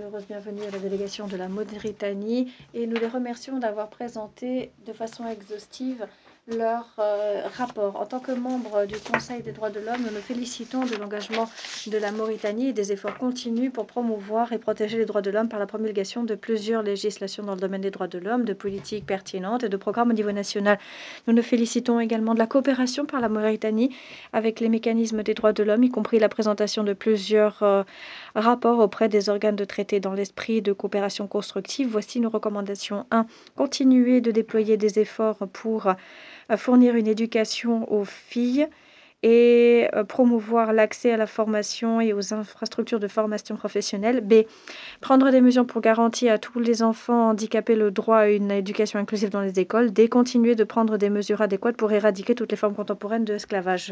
chaleureuse bienvenue à la délégation de la Mauritanie et nous les remercions d'avoir présenté de façon exhaustive leur rapport. En tant que membre du Conseil des droits de l'homme, nous nous félicitons de l'engagement de la Mauritanie et des efforts continus pour promouvoir et protéger les droits de l'homme par la promulgation de plusieurs législations dans le domaine des droits de l'homme, de politiques pertinentes et de programmes au niveau national. Nous nous félicitons également de la coopération par la Mauritanie avec les mécanismes des droits de l'homme, y compris la présentation de plusieurs rapports auprès des organes de traité dans l'esprit de coopération constructive. Voici nos recommandations. 1. Continuer de déployer des efforts pour fournir une éducation aux filles et promouvoir l'accès à la formation et aux infrastructures de formation professionnelle. B. Prendre des mesures pour garantir à tous les enfants handicapés le droit à une éducation inclusive dans les écoles. D. Continuer de prendre des mesures adéquates pour éradiquer toutes les formes contemporaines de esclavage.